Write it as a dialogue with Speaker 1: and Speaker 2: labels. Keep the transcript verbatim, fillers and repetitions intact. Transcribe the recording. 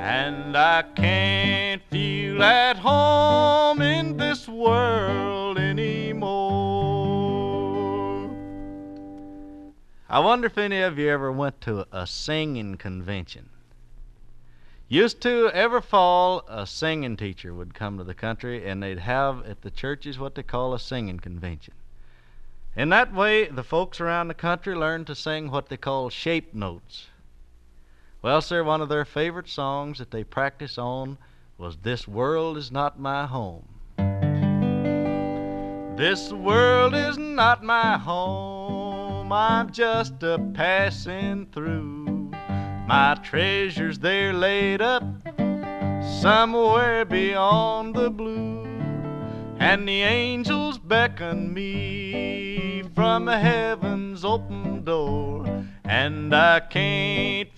Speaker 1: and I can't feel at home in this world anymore. I wonder if any of you ever went to a singing convention. Used to, every fall, a singing teacher would come to the country, and they'd have at the churches what they call a singing convention. In that way, the folks around the country learned to sing what they call shape notes. Well, sir, one of their favorite songs that they practiced on was "This World Is Not My Home." This world is not my home, I'm just a passing through. My treasures, they're laid up somewhere beyond the blue, and the angels beckon me from heaven's open door, and I can't